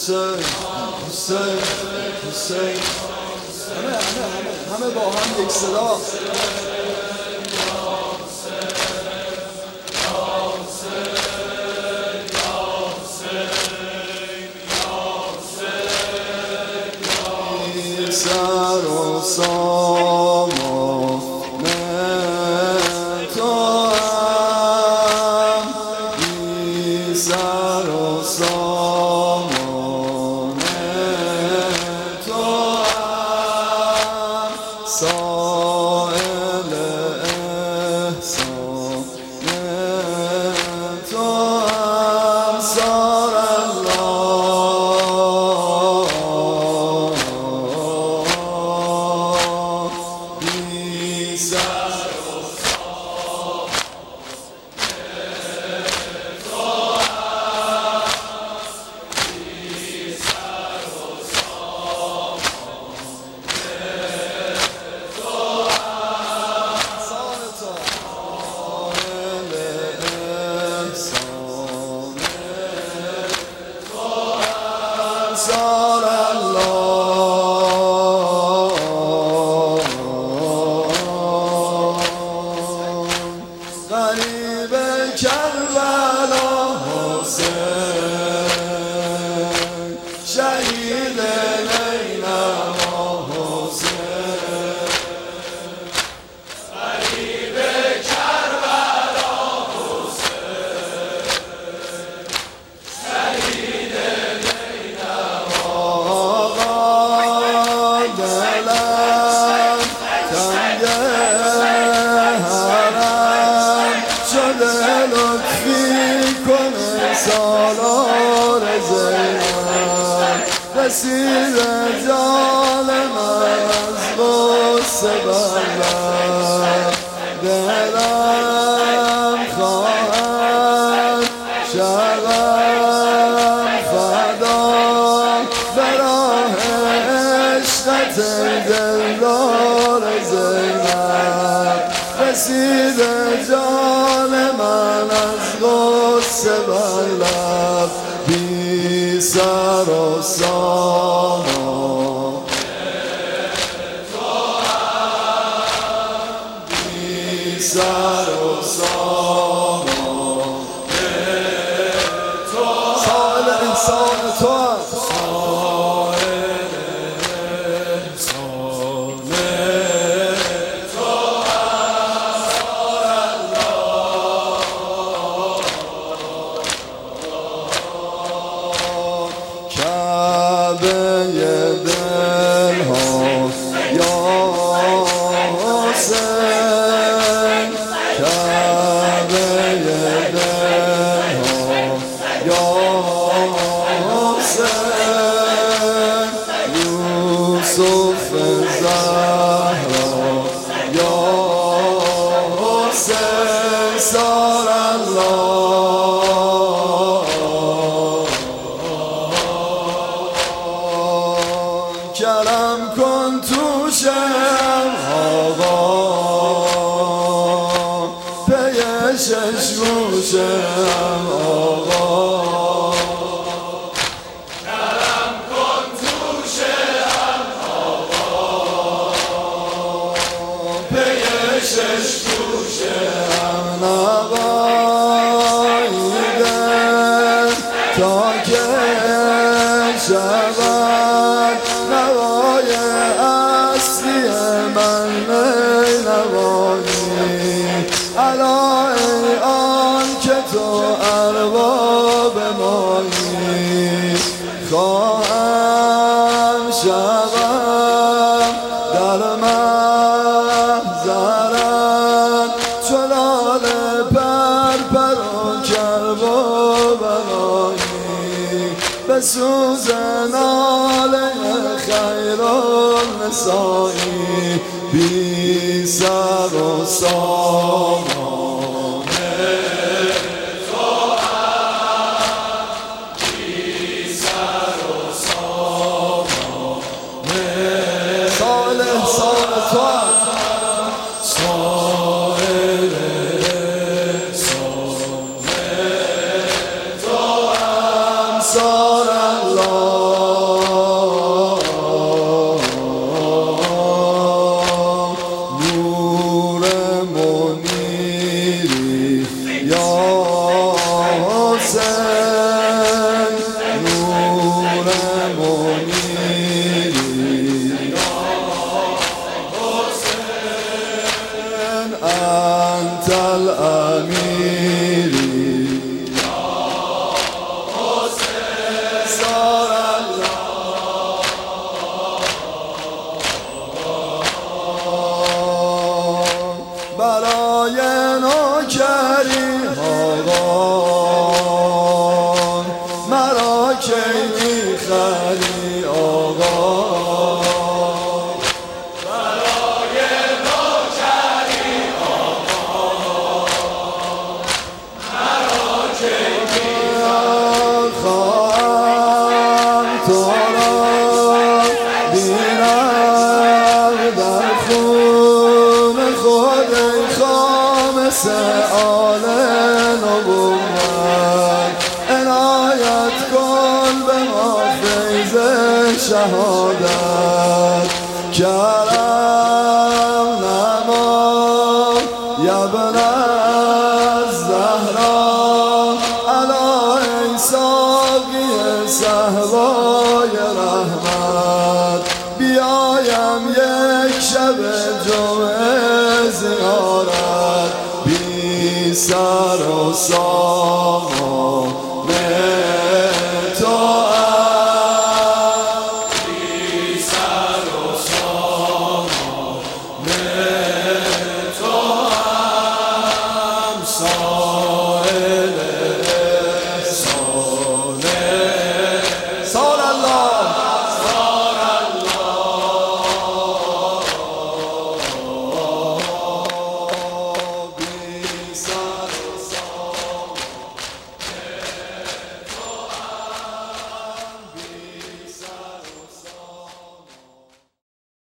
حسین حسین حسین همه با هم یک صدا. سر و سامان تو هم، بی سر و سامان تو هم، سائل احسان تو هم، سار سار الله غریب کربلا حسین، شهید لینما حسین، غریب کربلا حسین، شهید سالار زینب، رسید جان من از غصه بلد، دلم خواهد شوم فدا به راه عشقت دلدار زینب، رسید جان من از غصه بلد، بی سر و سامان تو هم، بی سر و سامان تو هم، سائل انسان تو هم، سائل انسان تو هم، سار الله کعبه دل هاست یا حسین، کعبه دل هاست یا حسین، یوسف زهرا یا حسین، سار الله کرم کن تو شم آقا، پی شش گوشم آقا، کرم کن تو شم آقا، پی شش گوشم نبایده تا که شود نوای اصلی من نوایی، الا ای آن که تو ارباب مایی، خواهم شوم در محضرت چو لاله پرپر و کرب و بلایی، به سوز ناله خیرالنسایی، بی سر و سامان تو هم، بی سر و سامان، سائل احسان تو هم، سائل احسان تو هم، سار الله الامیری برای نوکری آقا مرا کی میخری آقا برای نوکری آقا مرا کی میخری خواهم تو را بینم در خون خود خامس آل نبوت عنایت کن به ما فیض شهادت کرم نما یبن الزهرا علی ای ساقی صهبای رحمت بیایم یک شب جمعه زیارت بی سر و سامان